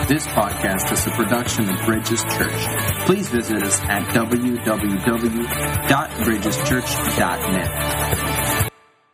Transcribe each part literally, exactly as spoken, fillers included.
This podcast is a production of Bridges Church. Please visit us at w w w dot bridges church dot net.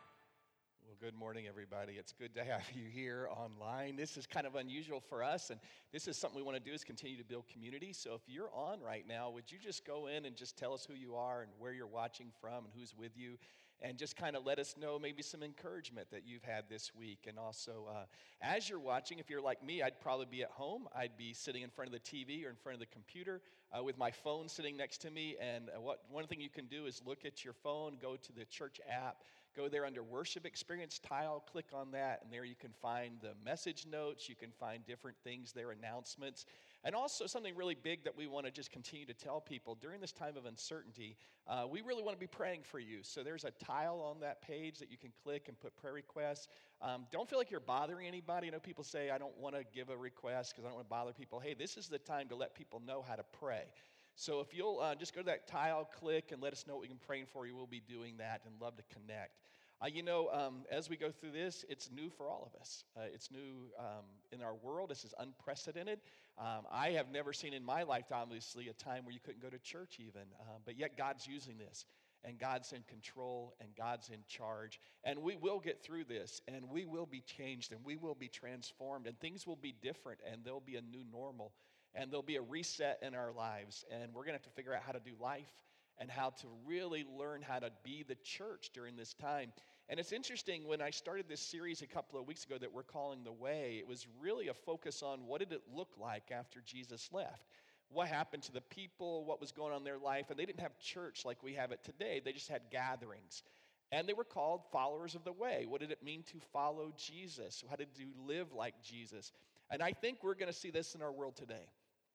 Well, good morning, everybody. It's good to have you here online. This is kind of unusual for us, and this is something we want to do is continue to build community. So if you're on right now, would you just go in and just tell us who you are and where you're watching from and who's with you? And just kind of let us know maybe some encouragement that you've had this week. And also, uh, as you're watching, if you're like me, I'd probably be at home. I'd be sitting in front of the T V or in front of the computer uh, with my phone sitting next to me. And uh, what one thing you can do is look at your phone, go to the church app, go there under Worship Experience tile, click on that, and there you can find the message notes. You can find different things there, announcements. And also something really big that we want to just continue to tell people during this time of uncertainty, uh, we really want to be praying for you. So there's a tile on that page that you can click and put prayer requests. Um, don't feel like you're bothering anybody. You know, people say, I don't want to give a request because I don't want to bother people. Hey, this is the time to let people know how to pray. So if you'll uh, just go to that tile, click, and let us know what we can pray for you, we'll be doing that and love to connect. Uh, you know, um, as we go through this, it's new for all of us. Uh, it's new um, in our world. This is unprecedented. Um, I have never seen in my life, obviously, a time where you couldn't go to church even. Uh, but yet God's using this, and God's in control, and God's in charge. And we will get through this, and we will be changed, and we will be transformed, and things will be different, and there'll be a new normal, and there'll be a reset in our lives. And we're going to have to figure out how to do life and how to really learn how to be the church during this time. And it's interesting, when I started this series a couple of weeks ago that we're calling The Way, it was really a focus on what did it look like after Jesus left? What happened to the people? What was going on in their life? And they didn't have church like we have it today. They just had gatherings. And they were called followers of the way. What did it mean to follow Jesus? How did you live like Jesus? And I think we're going to see this in our world today.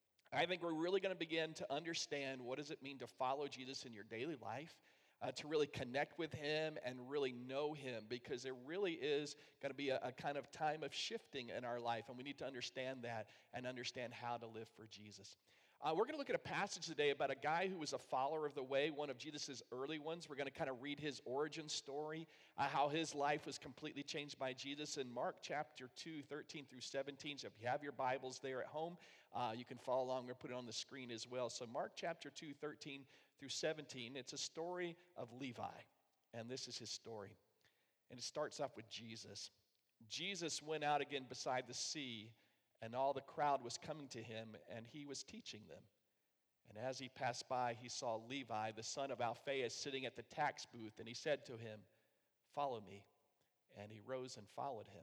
I think we're really going to begin to understand what does it mean to follow Jesus in your daily life, uh, to really connect with him and really know him, because there really is going to be a, a kind of time of shifting in our life, and we need to understand that and understand how to live for Jesus. Uh, we're going to look at a passage today about a guy who was a follower of the way, one of Jesus' early ones. We're going to kind of read his origin story, uh, how his life was completely changed by Jesus in Mark chapter two, thirteen through seventeen. So if you have your Bibles there at home, uh, you can follow along. We're going to put it on the screen as well. So Mark chapter two, thirteen through seventeen, it's a story of Levi, and this is his story. And it starts off with Jesus. Jesus went out again beside the sea, and all the crowd was coming to him, and he was teaching them. And as he passed by, he saw Levi, the son of Alphaeus, sitting at the tax booth, and he said to him, "Follow me." And he rose and followed him.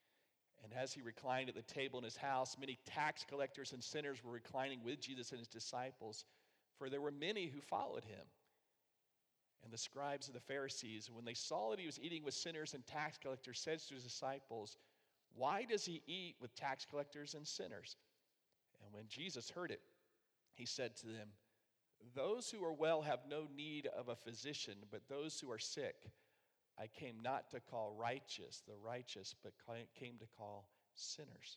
And as he reclined at the table in his house, many tax collectors and sinners were reclining with Jesus and his disciples, for there were many who followed him. And the scribes and the Pharisees, when they saw that he was eating with sinners and tax collectors, said to his disciples, "Why does he eat with tax collectors and sinners?" And when Jesus heard it, he said to them, "Those who are well have no need of a physician, but those who are sick. I came not to call righteous the righteous, but came to call sinners."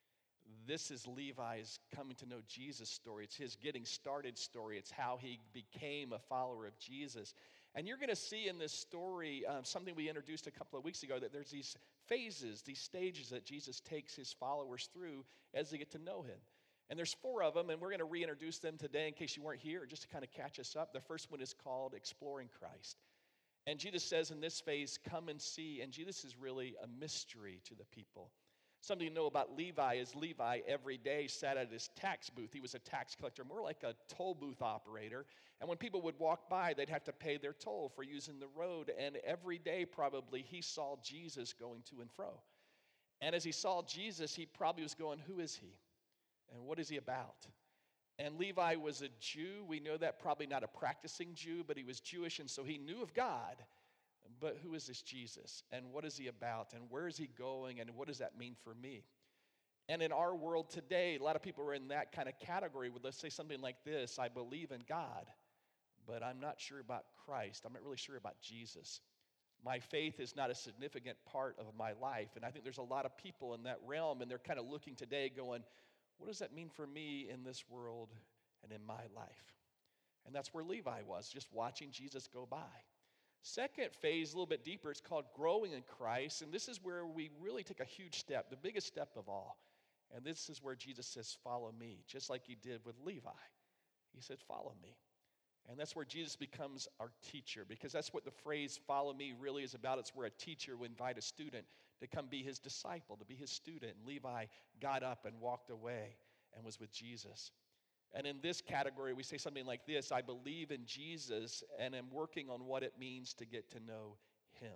This is Levi's coming to know Jesus story. It's his getting started story. It's how he became a follower of Jesus. And you're going to see in this story um, something we introduced a couple of weeks ago, that there's these phases, these stages that Jesus takes his followers through as they get to know him. And there's four of them, and we're going to reintroduce them today in case you weren't here, just to kind of catch us up. The first one is called Exploring Christ. And Jesus says in this phase, "Come and see." And Jesus is really a mystery to the people. Something to know about Levi is Levi every day sat at his tax booth. He was a tax collector, more like a toll booth operator. And when people would walk by, they'd have to pay their toll for using the road. And every day, probably, he saw Jesus going to and fro. And as he saw Jesus, he probably was going, who is he? And what is he about? And Levi was a Jew. We know that, probably not a practicing Jew, but he was Jewish, and so he knew of God. But who is this Jesus? And what is he about? And where is he going? And what does that mean for me? And in our world today, a lot of people are in that kind of category. With, let's say something like this: I believe in God, but I'm not sure about Christ. I'm not really sure about Jesus. My faith is not a significant part of my life. And I think there's a lot of people in that realm, and they're kind of looking today going, what does that mean for me in this world and in my life? And that's where Levi was, just watching Jesus go by. Second phase, a little bit deeper, it's called growing in Christ. And this is where we really take a huge step, the biggest step of all. And this is where Jesus says, follow me, just like he did with Levi. He said, follow me. And that's where Jesus becomes our teacher, because that's what the phrase follow me really is about. It's where a teacher would invite a student to come be his disciple, to be his student. And Levi got up and walked away and was with Jesus. And in this category, we say something like this: I believe in Jesus and am working on what it means to get to know him.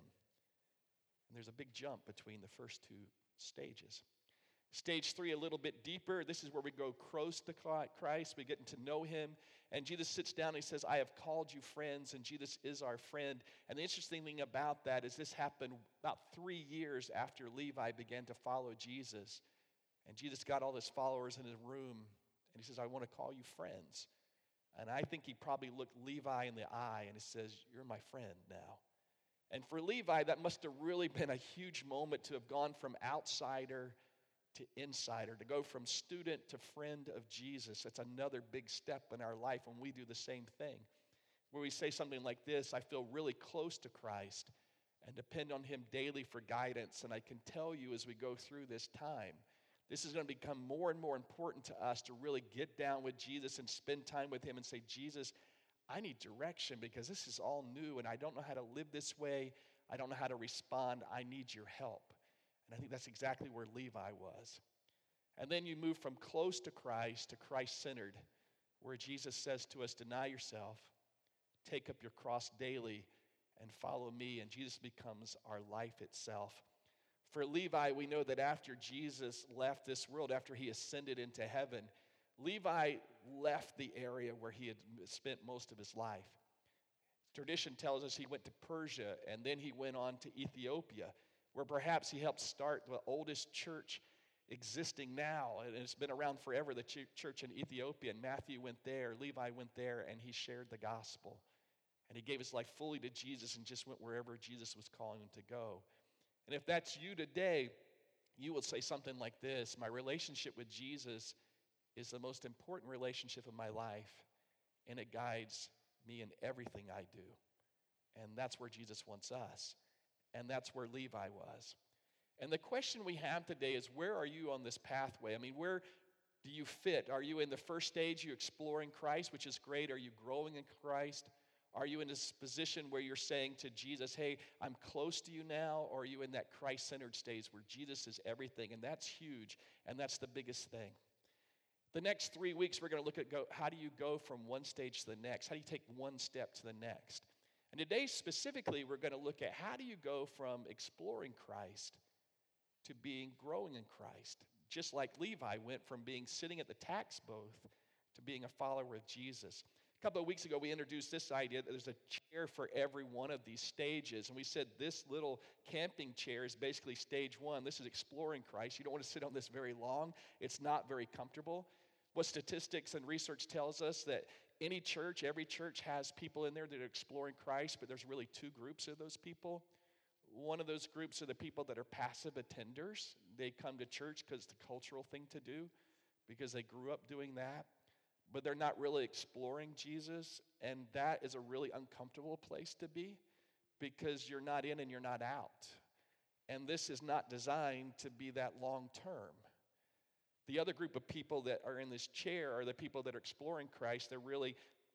And there's a big jump between the first two stages. Stage three, a little bit deeper. This is where we go close to Christ. We get to know him. And Jesus sits down and he says, I have called you friends, and Jesus is our friend. And the interesting thing about that is this happened about three years after Levi began to follow Jesus. And Jesus got all his followers in his room, and he says, I want to call you friends. And I think he probably looked Levi in the eye and he says, you're my friend now. And for Levi, that must have really been a huge moment to have gone from outsider to insider, to go from student to friend of Jesus. That's another big step in our life when we do the same thing, where we say something like this: I feel really close to Christ and depend on him daily for guidance. And I can tell you as we go through this time, this is going to become more and more important to us to really get down with Jesus and spend time with him and say, Jesus, I need direction because this is all new and I don't know how to live this way. I don't know how to respond. I need your help. And I think that's exactly where Levi was. And then you move from close to Christ to Christ-centered, where Jesus says to us, deny yourself, take up your cross daily, and follow me. And Jesus becomes our life itself. For Levi, we know that after Jesus left this world, after he ascended into heaven, Levi left the area where he had spent most of his life. Tradition tells us he went to Persia, and then he went on to Ethiopia, where perhaps he helped start the oldest church existing now. And it's been around forever, the ch- church in Ethiopia. And Matthew went there, Levi went there, and he shared the gospel. And he gave his life fully to Jesus and just went wherever Jesus was calling him to go. And if that's you today, you will say something like this: my relationship with Jesus is the most important relationship of my life, and it guides me in everything I do. And that's where Jesus wants us. And that's where Levi was. And the question we have today is, where are you on this pathway? I mean, where do you fit? Are you in the first stage, you exploring Christ, which is great? Are you growing in Christ? Are you in this position where you're saying to Jesus, hey, I'm close to you now? Or are you in that Christ-centered stage where Jesus is everything? And that's huge, and that's the biggest thing. The next three weeks, we're going to look at go, how do you go from one stage to the next? How do you take one step to the next? And today, specifically, we're going to look at how do you go from exploring Christ to being growing in Christ, just like Levi went from being sitting at the tax booth to being a follower of Jesus. A couple of weeks ago, we introduced this idea that there's a chair for every one of these stages. And we said this little camping chair is basically stage one. This is exploring Christ. You don't want to sit on this very long. It's not very comfortable. What statistics and research tells us that any church, every church has people in there that are exploring Christ, but there's really two groups of those people. One of those groups are the people that are passive attenders. They come to church because it's the cultural thing to do, because they grew up doing that, but they're not really exploring Jesus, and that is a really uncomfortable place to be because you're not in and you're not out. And this is not designed to be that long term. The other group of people that are in this chair are the people that are exploring Christ. They're really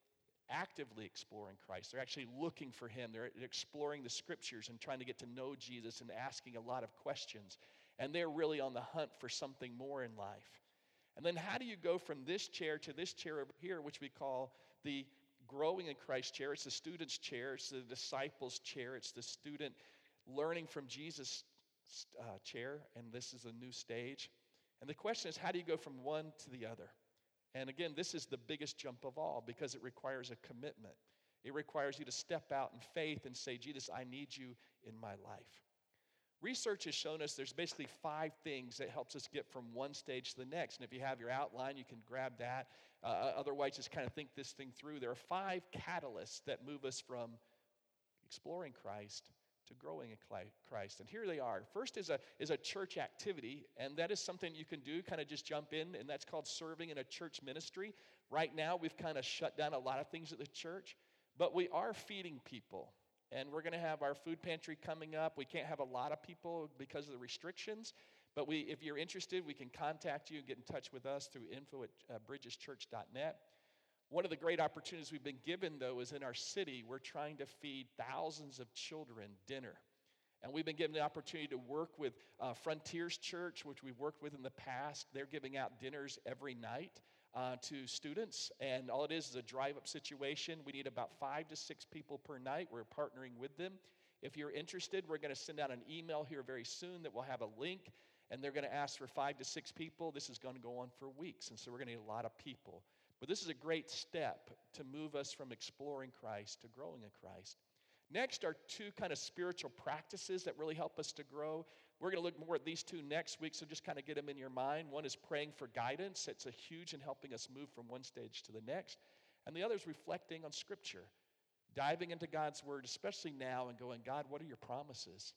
actively exploring Christ. They're actually looking for him. They're exploring the scriptures and trying to get to know Jesus and asking a lot of questions. And they're really on the hunt for something more in life. And then how do you go from this chair to this chair over here, which we call the growing in Christ chair? It's the student's chair. It's the disciples' chair. It's the student learning from Jesus' uh, chair. And this is a new stage. And the question is, how do you go from one to the other? And again, this is the biggest jump of all because it requires a commitment. It requires you to step out in faith and say, Jesus, I need you in my life. Research has shown us there's basically five things that helps us get from one stage to the next. And if you have your outline, you can grab that. Uh, otherwise, just kind of think this thing through. There are five catalysts that move us from exploring Christ to growing in Christ. And here they are. First is a, is a church activity, and that is something you can do, kind of just jump in, and that's called serving in a church ministry. Right now, we've kind of shut down a lot of things at the church, but we are feeding people. And we're going to have our food pantry coming up. We can't have a lot of people because of the restrictions, But we, if you're interested, we can contact you and get in touch with us through info at uh, bridges church dot net. One of the great opportunities we've been given, though, is in our city, we're trying to feed thousands of children dinner. And we've been given the opportunity to work with uh, Frontiers Church, which we've worked with in the past. They're giving out dinners every night uh, to students, and all it is is a drive-up situation. We need about five to six people per night. We're partnering with them. If you're interested, we're going to send out an email here very soon that will have a link, and they're going to ask for five to six people. This is going to go on for weeks, and so we're going to need a lot of people. But this is a great step to move us from exploring Christ to growing in Christ. Next are two kind of spiritual practices that really help us to grow. We're going to look more at these two next week, so just kind of get them in your mind. One is praying for guidance. It's a huge in helping us move from one stage to the next. And the other is reflecting on Scripture, diving into God's Word, especially now, and going, God, what are your promises?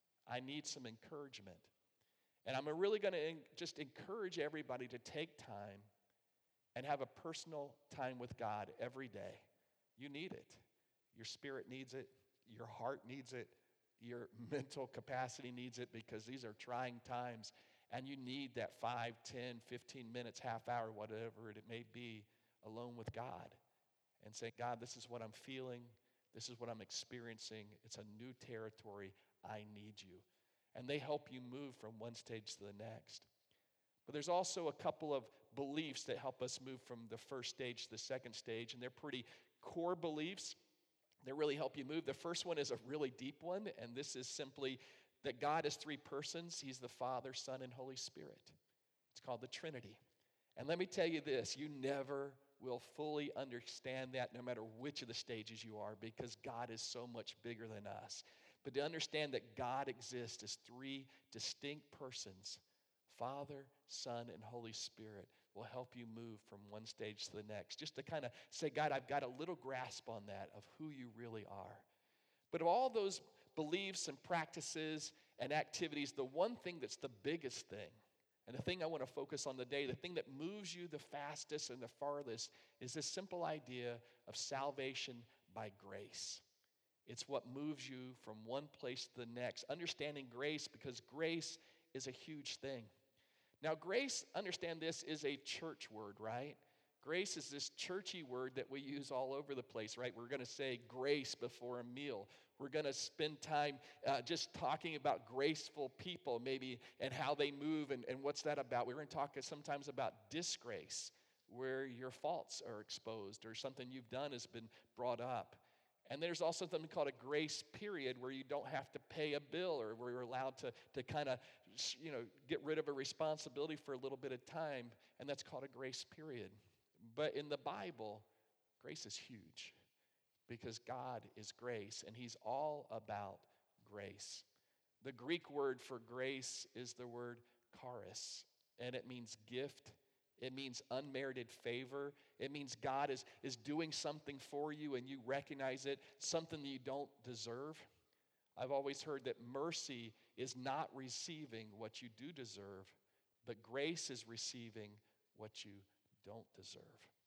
I need some encouragement. And I'm really going to just encourage everybody to take time and have a personal time with God every day. You need it. Your spirit needs it. Your heart needs it. Your mental capacity needs it, because these are trying times, and you need that five, ten, fifteen minutes, half hour, whatever it may be, alone with God and say, God, this is what I'm feeling. This is what I'm experiencing. It's a new territory. I need you. And they help you move from one stage to the next. But there's also a couple of beliefs that help us move from the first stage to the second stage, and they're pretty core beliefs that really help you move. The first one is a really deep one, and this is simply that God is three persons. He's the Father, Son, and Holy Spirit. It's called the Trinity. And let me tell you this, you never will fully understand that no matter which of the stages you are, because God is so much bigger than us. But to understand that God exists as three distinct persons, Father, Son, and Holy Spirit, will help you move from one stage to the next. Just to kind of say, God, I've got a little grasp on that of who you really are. But of all those beliefs and practices and activities, the one thing that's the biggest thing, and the thing I want to focus on today, the thing that moves you the fastest and the farthest, is this simple idea of salvation by grace. It's what moves you from one place to the next. Understanding grace, because grace is a huge thing. Now, grace, understand this, is a church word, right? Grace is this churchy word that we use all over the place, right? We're going to say grace before a meal. We're going to spend time uh, just talking about graceful people, maybe, and how they move, and, and what's that about? We're going to talk sometimes about disgrace, where your faults are exposed or something you've done has been brought up. And there's also something called a grace period, where you don't have to pay a bill, or where you're allowed to, to kind of, you know, get rid of a responsibility for a little bit of time, and that's called a grace period. But in the Bible, grace is huge, because God is grace, and He's all about grace. The Greek word for grace is the word charis, and it means gift. It means unmerited favor. It means God is, is doing something for you and you recognize it, something that you don't deserve. I've always heard that mercy is not receiving what you do deserve, but grace is receiving what you don't deserve,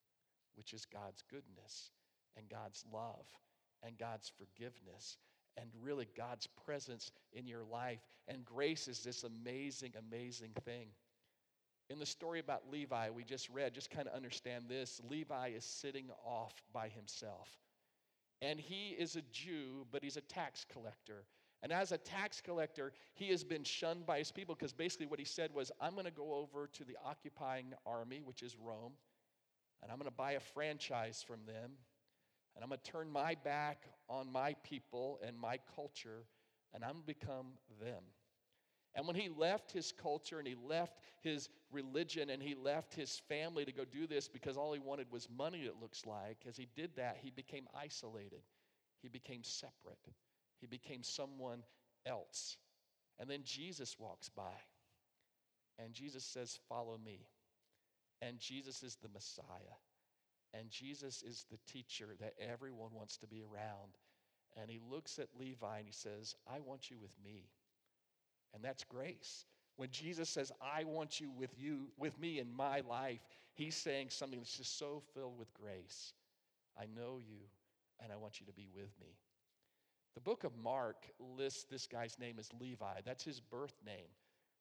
which is God's goodness and God's love and God's forgiveness and really God's presence in your life. And grace is this amazing, amazing thing. In the story about Levi we just read, just kind of understand this. Levi is sitting off by himself. And he is a Jew, but he's a tax collector. And as a tax collector, he has been shunned by his people, because basically what he said was, I'm going to go over to the occupying army, which is Rome, and I'm going to buy a franchise from them, and I'm going to turn my back on my people and my culture, and I'm going to become them. And when he left his culture and he left his religion and he left his family to go do this, because all he wanted was money, it looks like, as he did that, he became isolated. He became separate. He became someone else. And then Jesus walks by, and Jesus says, follow me. And Jesus is the Messiah. And Jesus is the teacher that everyone wants to be around. And he looks at Levi and he says, I want you with me. And that's grace. When Jesus says, I want you with you, with me in my life, he's saying something that's just so filled with grace. I know you, and I want you to be with me. The book of Mark lists this guy's name as Levi. That's his birth name.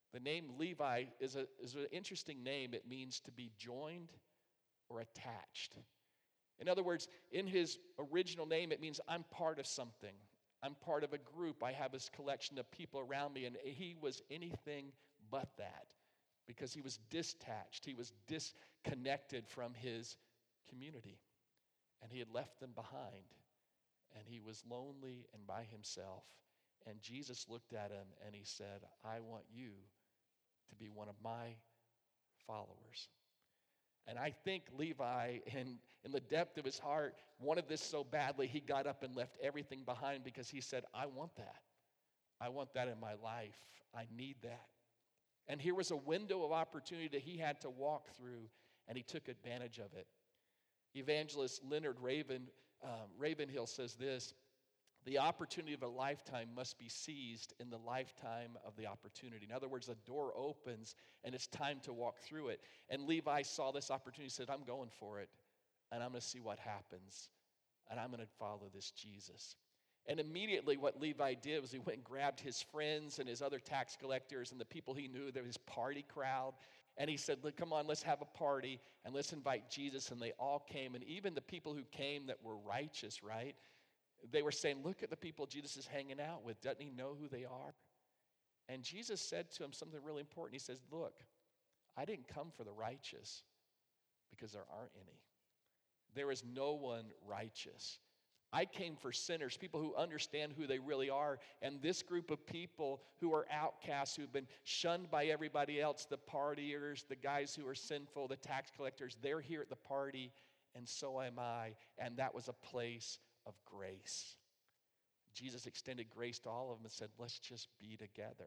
The name Levi is, a, is an interesting name. It means to be joined or attached. In other words, in his original name, it means I'm part of something. I'm part of a group. I have this collection of people around me, and he was anything but that because he was detached. He was disconnected from his community, and he had left them behind, and he was lonely and by himself. And Jesus looked at him, and he said, I want you to be one of my followers. And I think Levi, in, in the depth of his heart, wanted this so badly, he got up and left everything behind because he said, I want that. I want that in my life. I need that. And here was a window of opportunity that he had to walk through, and he took advantage of it. Evangelist Leonard Raven, um, Ravenhill says this, the opportunity of a lifetime must be seized in the lifetime of the opportunity. In other words, a door opens and it's time to walk through it. And Levi saw this opportunity and said, I'm going for it, and I'm going to see what happens, and I'm going to follow this Jesus. And immediately what Levi did was he went and grabbed his friends and his other tax collectors and the people he knew, there was his party crowd, and he said, look, come on, let's have a party and let's invite Jesus. And they all came, and even the people who came that were righteous, right? They were saying, look at the people Jesus is hanging out with. Doesn't he know who they are? And Jesus said to him something really important. He says, look, I didn't come for the righteous because there aren't any. There is no one righteous. I came for sinners, people who understand who they really are. And this group of people who are outcasts, who've been shunned by everybody else, the partiers, the guys who are sinful, the tax collectors, they're here at the party, and so am I. And that was a place of grace. Jesus extended grace to all of them and said, let's just be together.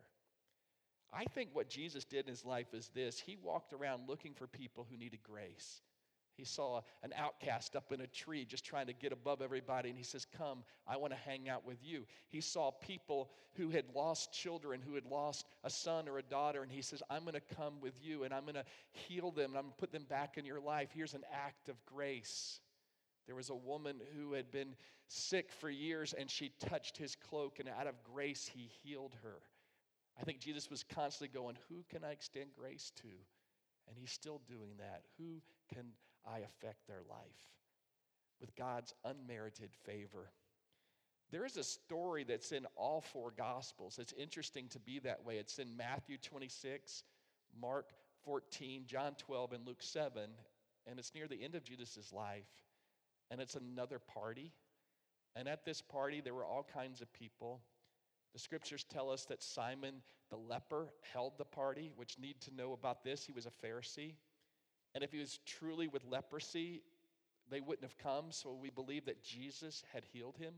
I think what Jesus did in his life is this. He walked around looking for people who needed grace. He saw an outcast up in a tree just trying to get above everybody, and he says, come, I want to hang out with you. He saw people who had lost children, who had lost a son or a daughter, and he says, I'm going to come with you, and I'm going to heal them, and I'm going to put them back in your life. Here's an act of grace. There was a woman who had been sick for years, and she touched his cloak, and out of grace, he healed her. I think Jesus was constantly going, who can I extend grace to? And he's still doing that. Who can I affect their life with God's unmerited favor? There is a story that's in all four Gospels. It's interesting to be that way. It's in Matthew twenty-six, Mark fourteen, John twelve, and Luke seven, and it's near the end of Jesus' life. And it's another party. And at this party, there were all kinds of people. The scriptures tell us that Simon the leper held the party, which need to know about this. He was a Pharisee. And if he was truly with leprosy, they wouldn't have come. So we believe that Jesus had healed him.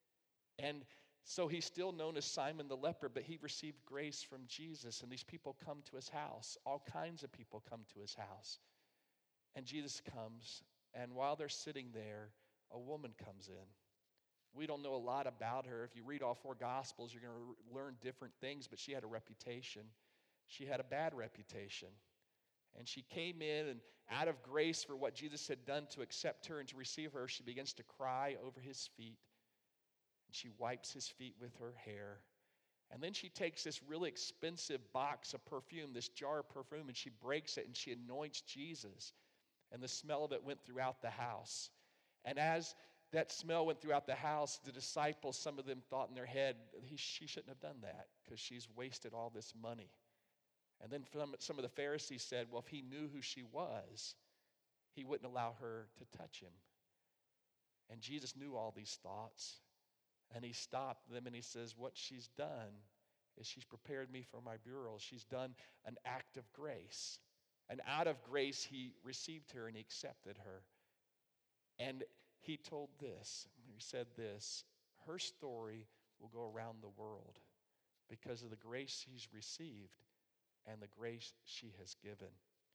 And so he's still known as Simon the leper, but he received grace from Jesus. And these people come to his house. All kinds of people come to his house. And Jesus comes. And while they're sitting there, a woman comes in. We don't know a lot about her. If you read all four Gospels, you're going to learn different things, but she had a reputation. She had a bad reputation. And she came in, and out of grace for what Jesus had done to accept her and to receive her, she begins to cry over his feet. And she wipes his feet with her hair. And then she takes this really expensive box of perfume, this jar of perfume, and she breaks it, and she anoints Jesus. And the smell of it went throughout the house. And as that smell went throughout the house, the disciples, some of them thought in their head, he, she shouldn't have done that because she's wasted all this money. And then some, some of the Pharisees said, well, if he knew who she was, he wouldn't allow her to touch him. And Jesus knew all these thoughts. And he stopped them and he says, what she's done is she's prepared me for my burial. She's done an act of grace. And out of grace, he received her and he accepted her. And he told this, he said this, her story will go around the world because of the grace she's received and the grace she has given.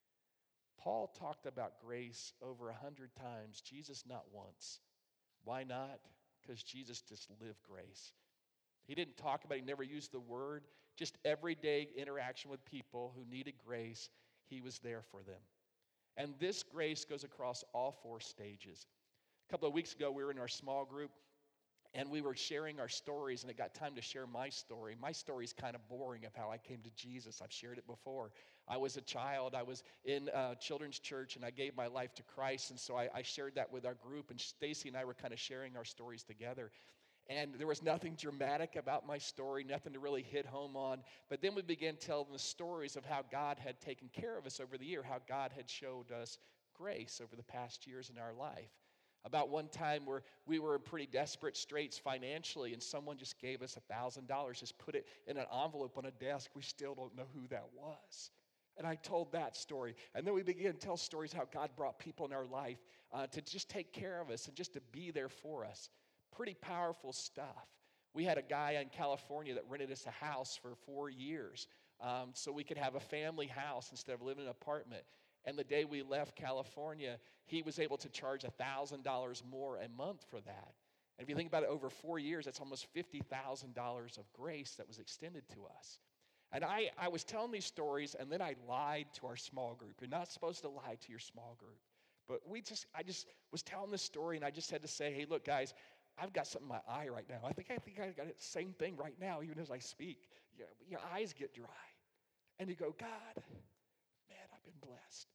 Paul talked about grace over a hundred times, Jesus not once. Why not? Because Jesus just lived grace. He didn't talk about it, he never used the word, just everyday interaction with people who needed grace. He was there for them. And this grace goes across all four stages. A couple of weeks ago, we were in our small group, And we were sharing our stories, and it got time to share my story. My story's kind of boring of how I came to Jesus. I've shared it before. I was a child. I was in uh, children's church, and I gave my life to Christ. And so I, I shared that with our group, and Stacy and I were kind of sharing our stories together. And there was nothing dramatic about my story, nothing to really hit home on. But then we began telling the stories of how God had taken care of us over the year, how God had showed us grace over the past years in our life. About one time where we were in pretty desperate straits financially, and someone just gave us one thousand dollars, just put it in an envelope on a desk. We still don't know who that was. And I told that story. And then we began to tell stories how God brought people in our life uh, to just take care of us and just to be there for us. Pretty powerful stuff. We had a guy in California that rented us a house for four years um, so we could have a family house instead of living in an apartment. And the day we left California, he was able to charge one thousand dollars more a month for that. And if you think about it, over four years, that's almost fifty thousand dollars of grace that was extended to us. And I, I was telling these stories, and then I lied to our small group. You're not supposed to lie to your small group. But we just, I just was telling this story, and I just had to say, hey, look, guys, I've got something in my eye right now. I think I think I got the same thing right now, even as I speak. Your, your eyes get dry. And you go, God, man, I've been blessed.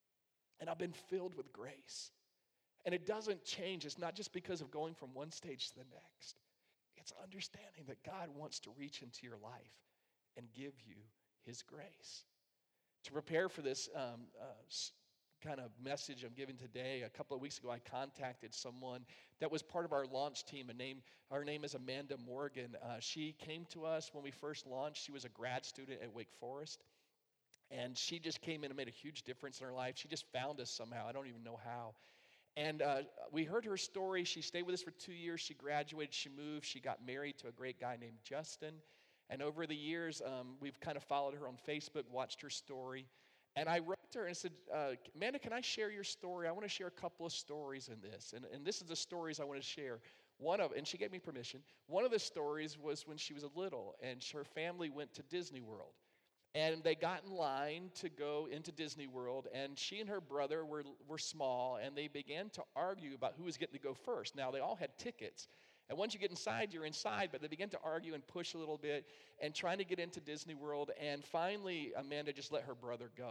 And I've been filled with grace. And it doesn't change. It's not just because of going from one stage to the next. It's understanding that God wants to reach into your life and give you his grace. To prepare for this um, uh, kind of message I'm giving today, a couple of weeks ago I contacted someone that was part of our launch team. A name, her name is Amanda Morgan. Uh, she came to us when we first launched. She was a grad student at Wake Forest. And she just came in and made a huge difference in her life. She just found us somehow. I don't even know how. And uh, we heard her story. She stayed with us for two years. She graduated. She moved. She got married to a great guy named Justin. And over the years, um, we've kind of followed her on Facebook, watched her story. And I wrote to her and said, uh, Amanda, can I share your story? I want to share a couple of stories in this. And, and this is the stories I want to share. One of, and she gave me permission. One of the stories was when she was little, and her family went to Disney World. And they got in line to go into Disney World, and she and her brother were, were small, and they began to argue about who was getting to go first. Now, they all had tickets. And once you get inside, you're inside, but they began to argue and push a little bit and trying to get into Disney World. And finally, Amanda just let her brother go.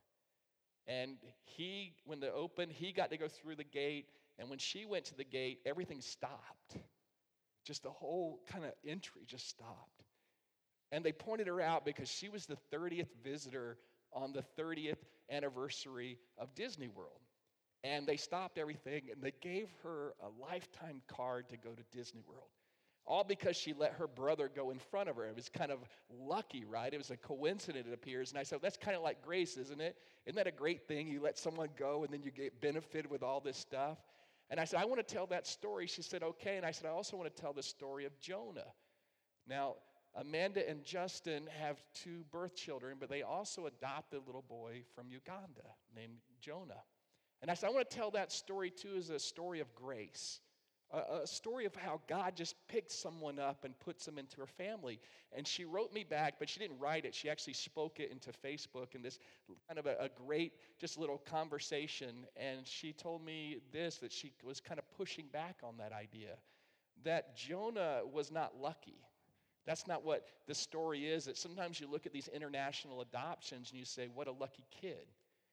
And he, when they opened, he got to go through the gate. And when she went to the gate, everything stopped. Just the whole kind of entry just stopped. And they pointed her out because she was the thirtieth visitor on the thirtieth anniversary of Disney World. And they stopped everything, and they gave her a lifetime card to go to Disney World. All because she let her brother go in front of her. It was kind of lucky, right? It was a coincidence, it appears. And I said, that's kind of like grace, isn't it? Isn't that a great thing? You let someone go, and then you get benefited with all this stuff. And I said, I want to tell that story. She said, okay. And I said, I also want to tell the story of Jonah. Now, Amanda and Justin have two birth children, but they also adopted a little boy from Uganda named Jonah. And I said, I want to tell that story too as a story of grace, a, a story of how God just picked someone up and puts them into her family. And she wrote me back, but she didn't write it. She actually spoke it into Facebook in this kind of a, a great, just little conversation. And she told me this, that she was kind of pushing back on that idea, that Jonah was not lucky. That's not what the story is. That sometimes you look at these international adoptions and you say, what a lucky kid.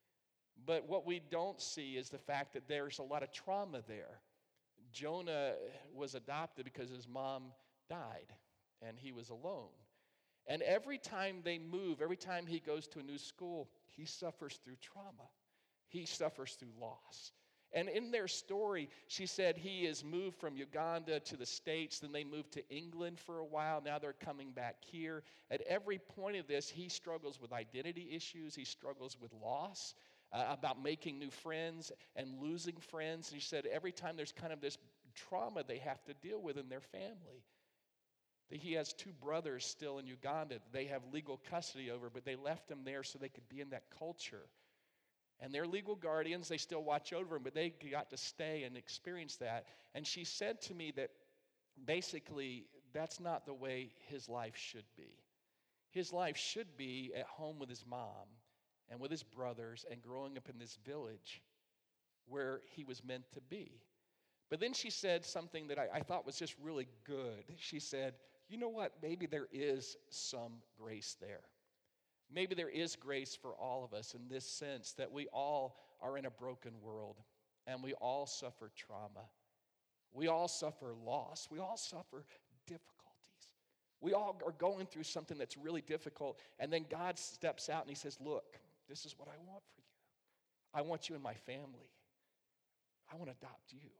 But what we don't see is the fact that there's a lot of trauma there. Jonah was adopted because his mom died and he was alone. And every time they move, every time he goes to a new school, he suffers through trauma. He suffers through loss. And in their story, she said he is moved from Uganda to the States, then they moved to England for a while, now they're coming back here. At every point of this, he struggles with identity issues, he struggles with loss, uh, about making new friends and losing friends. And she said every time there's kind of this trauma they have to deal with in their family. That he has two brothers still in Uganda they have legal custody over, but they left him there so they could be in that culture. And they're legal guardians, they still watch over him, but they got to stay and experience that. And she said to me that basically that's not the way his life should be. His life should be at home with his mom and with his brothers and growing up in this village where he was meant to be. But then she said something that I, I thought was just really good. She said, you know what? Maybe there is some grace there. Maybe there is grace for all of us in this sense that we all are in a broken world and we all suffer trauma. We all suffer loss. We all suffer difficulties. We all are going through something that's really difficult, and then God steps out and he says, look, this is what I want for you. I want you in my family. I want to adopt you.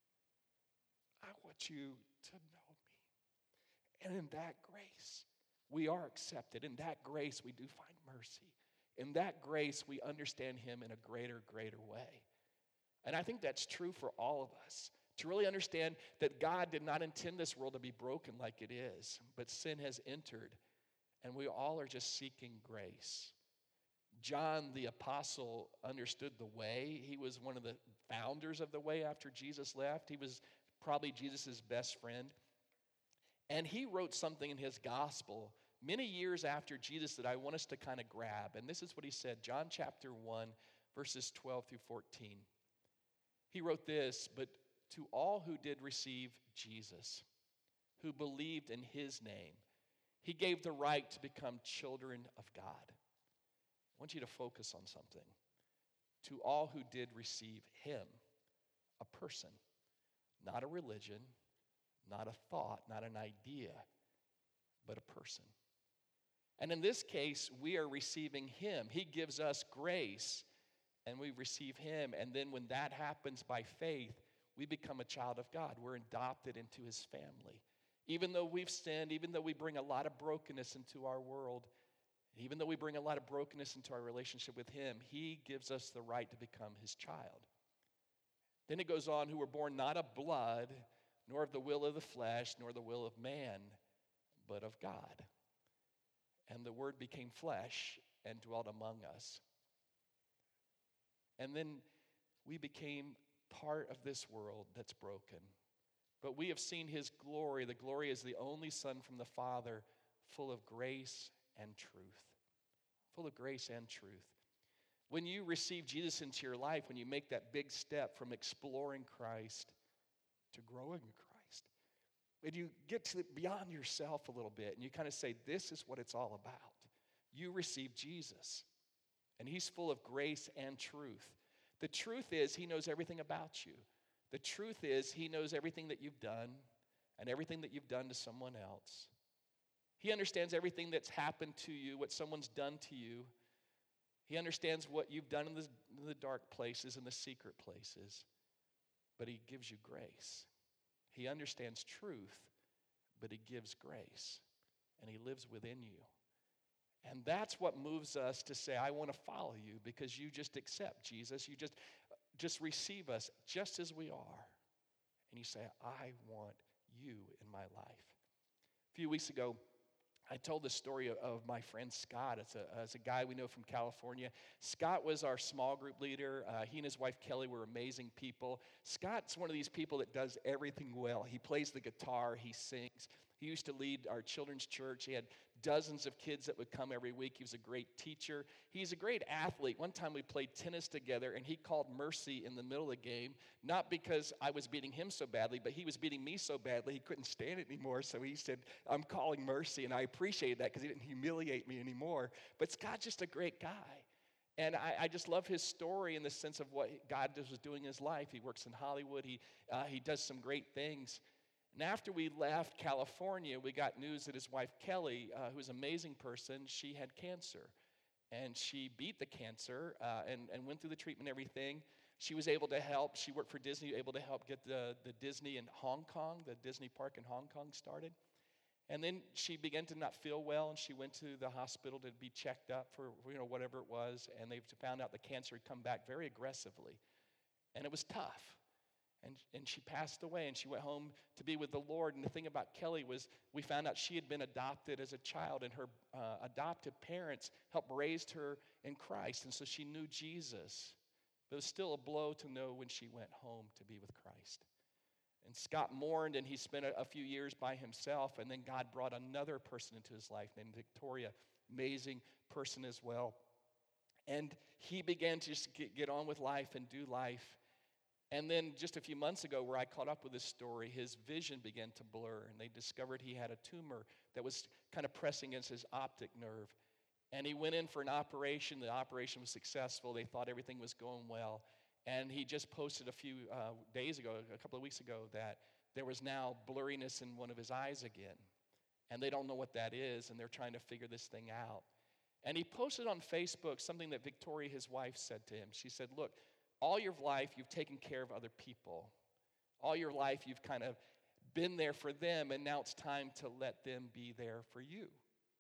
I want you to know me. And in that grace, we are accepted. In that grace, we do find mercy. In that grace, we understand him in a greater, greater way. And I think that's true for all of us. To really understand that God did not intend this world to be broken like it is, but sin has entered, and we all are just seeking grace. John the apostle understood the way. He was one of the founders of the way after Jesus left. He was probably Jesus' best friend. And he wrote something in his gospel many years after Jesus that I want us to kind of grab. And this is what he said, John chapter one, verses twelve through fourteen. He wrote this, but to all who did receive Jesus, who believed in his name, he gave the right to become children of God. I want you to focus on something. To all who did receive him, a person, not a religion, not a thought, not an idea, but a person. And in this case, we are receiving him. He gives us grace, and we receive him. And then when that happens by faith, we become a child of God. We're adopted into his family. Even though we've sinned, even though we bring a lot of brokenness into our world, even though we bring a lot of brokenness into our relationship with him, he gives us the right to become his child. Then it goes on, who were born not of blood, nor of the will of the flesh, nor the will of man, but of God. And the word became flesh and dwelt among us. And then we became part of this world that's broken. But we have seen his glory. The glory is the only Son from the Father, full of grace and truth. Full of grace and truth. When you receive Jesus into your life, when you make that big step from exploring Christ to growing in Christ, when you get to beyond yourself a little bit and you kind of say, this is what it's all about. You receive Jesus, and he's full of grace and truth. The truth is, he knows everything about you. The truth is, he knows everything that you've done and everything that you've done to someone else. He understands everything that's happened to you, what someone's done to you. He understands what you've done in the, in the dark places and the secret places. But he gives you grace. He understands truth, but he gives grace. And he lives within you. And that's what moves us to say, I want to follow you, because you just accept Jesus. You just, just receive us just as we are. And you say, I want you in my life. A few weeks ago, I told the story of, of my friend Scott. It's a, it's a guy we know from California. Scott was our small group leader. Uh, he and his wife Kelly were amazing people. Scott's one of these people that does everything well. He plays the guitar, he sings. He used to lead our children's church. He had dozens of kids that would come every week. He was a great teacher. He's a great athlete. One time we played tennis together, and he called mercy in the middle of the game, not because I was beating him so badly, but he was beating me so badly he couldn't stand it anymore. So he said, I'm calling mercy, and I appreciated that because he didn't humiliate me anymore. But Scott's just a great guy. And I, I just love his story in the sense of what God was doing in his life. He works in Hollywood. He, uh, he does some great things. And after we left California, we got news that his wife, Kelly, uh, who's an amazing person, she had cancer. And she beat the cancer uh, and, and went through the treatment and everything. She was able to help. She worked for Disney, able to help get the, the Disney in Hong Kong, the Disney park in Hong Kong started. And then she began to not feel well, and she went to the hospital to be checked up for, you know, whatever it was. And they found out the cancer had come back very aggressively. And it was tough. And, and she passed away, and she went home to be with the Lord. And the thing about Kelly was we found out she had been adopted as a child, and her uh, adoptive parents helped raise her in Christ. And so she knew Jesus. But it was still a blow to know when she went home to be with Christ. And Scott mourned, and he spent a, a few years by himself. And then God brought another person into his life named Victoria, amazing person as well. And he began to just get, get on with life and do life. And then just a few months ago, where I caught up with this story, his vision began to blur, and they discovered he had a tumor that was kind of pressing against his optic nerve. And he went in for an operation. The operation was successful. They thought everything was going well. And he just posted a few uh, days ago, a couple of weeks ago, that there was now blurriness in one of his eyes again. And they don't know what that is, and they're trying to figure this thing out. And he posted on Facebook something that Victoria, his wife, said to him. She said, look, all your life you've taken care of other people. All your life you've kind of been there for them, and now it's time to let them be there for you.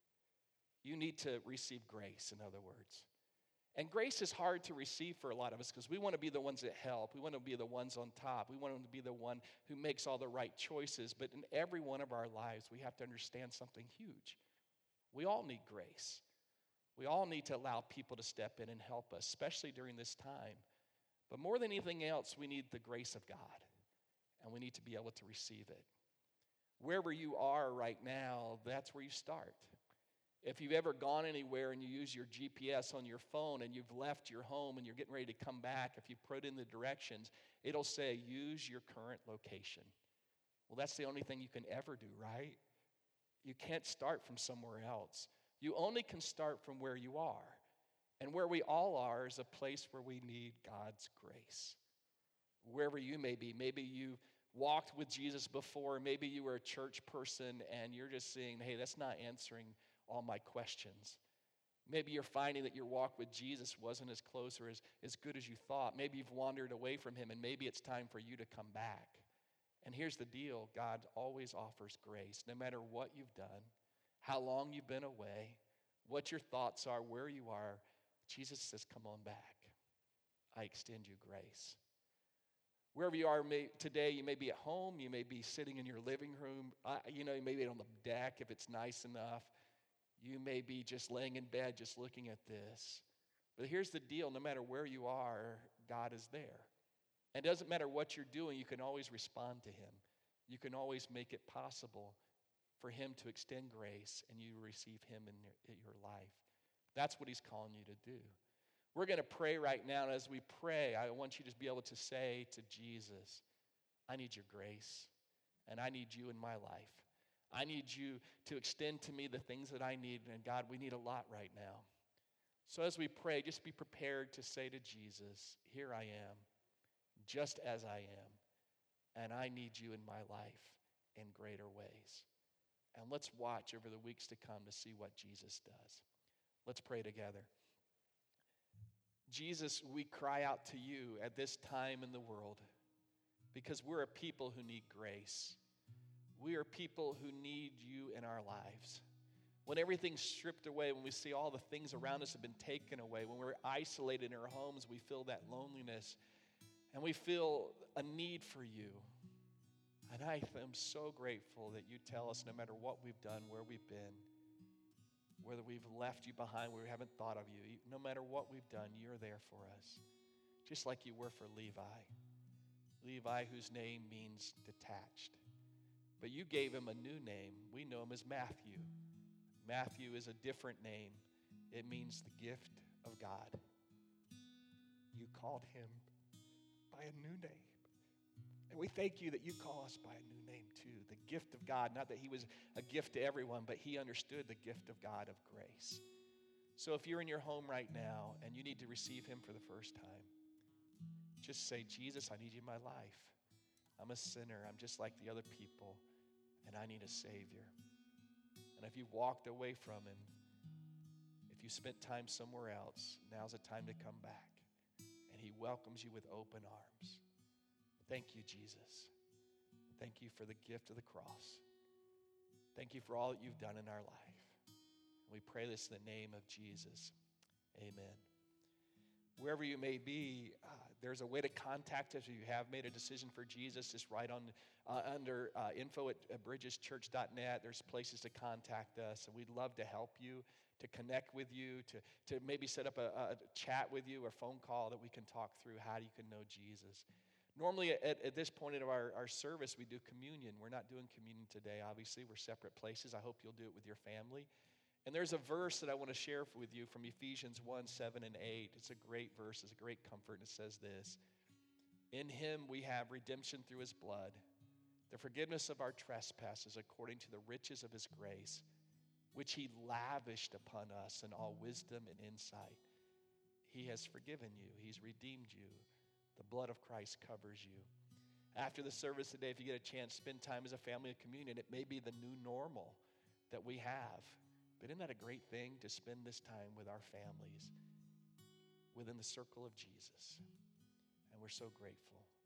You need to receive grace, in other words. And grace is hard to receive for a lot of us because we want to be the ones that help. We want to be the ones on top. We want to be the one who makes all the right choices. But in every one of our lives, we have to understand something huge. We all need grace. We all need to allow people to step in and help us, especially during this time. But more than anything else, we need the grace of God, and we need to be able to receive it. Wherever you are right now, that's where you start. If you've ever gone anywhere and you use your G P S on your phone and you've left your home and you're getting ready to come back, if you put in the directions, it'll say, use your current location. Well, that's the only thing you can ever do, right? You can't start from somewhere else. You only can start from where you are. And where we all are is a place where we need God's grace. Wherever you may be, maybe you walked with Jesus before, maybe you were a church person and you're just seeing, hey, that's not answering all my questions. Maybe you're finding that your walk with Jesus wasn't as close or as, as good as you thought. Maybe you've wandered away from him, and maybe it's time for you to come back. And here's the deal. God always offers grace, no matter what you've done, how long you've been away, what your thoughts are, where you are. Jesus says, come on back. I extend you grace. Wherever you are may, today, you may be at home, you may be sitting in your living room, uh, you know, you may be on the deck if it's nice enough. You may be just laying in bed just looking at this. But here's the deal. No matter where you are, God is there. And it doesn't matter what you're doing, you can always respond to him. You can always make it possible for him to extend grace and you receive him in your, in your life. That's what he's calling you to do. We're going to pray right now. And as we pray, I want you to be able to say to Jesus, I need your grace and I need you in my life. I need you to extend to me the things that I need. And God, we need a lot right now. So as we pray, just be prepared to say to Jesus, here I am, just as I am. And I need you in my life in greater ways. And let's watch over the weeks to come to see what Jesus does. Let's pray together. Jesus, we cry out to you at this time in the world because we're a people who need grace. We are people who need you in our lives. When everything's stripped away, when we see all the things around us have been taken away, when we're isolated in our homes, we feel that loneliness and we feel a need for you. And I am so grateful that you tell us no matter what we've done, where we've been, whether we've left you behind, where we haven't thought of you, no matter what we've done, you're there for us. Just like you were for Levi. Levi, whose name means detached. But you gave him a new name. We know him as Matthew. Matthew is a different name. It means the gift of God. You called him by a new name. And we thank you that you call us by a new name too. The gift of God. Not that he was a gift to everyone, but he understood the gift of God of grace. So if you're in your home right now and you need to receive him for the first time, just say, Jesus, I need you in my life. I'm a sinner. I'm just like the other people, and I need a Savior. And if you've walked away from him, if you spent time somewhere else, now's the time to come back. And he welcomes you with open arms. Thank you, Jesus. Thank you for the gift of the cross. Thank you for all that you've done in our life. We pray this in the name of Jesus. Amen. Wherever you may be, uh, there's a way to contact us. If you have made a decision for Jesus, just write on uh, under uh, info at bridges church dot net. There's places to contact us, and we'd love to help you, to connect with you, to, to maybe set up a, a chat with you or phone call that we can talk through how you can know Jesus. Normally, at, at this point in our, our service, we do communion. We're not doing communion today, obviously. We're separate places. I hope you'll do it with your family. And there's a verse that I want to share with you from Ephesians one, seven, and eight. It's a great verse. It's a great comfort. And it says this: In him we have redemption through his blood, the forgiveness of our trespasses according to the riches of his grace, which he lavished upon us in all wisdom and insight. He has forgiven you. He's redeemed you. The blood of Christ covers you. After the service today, if you get a chance, spend time as a family of communion. It may be the new normal that we have. But isn't that a great thing to spend this time with our families within the circle of Jesus? And we're so grateful.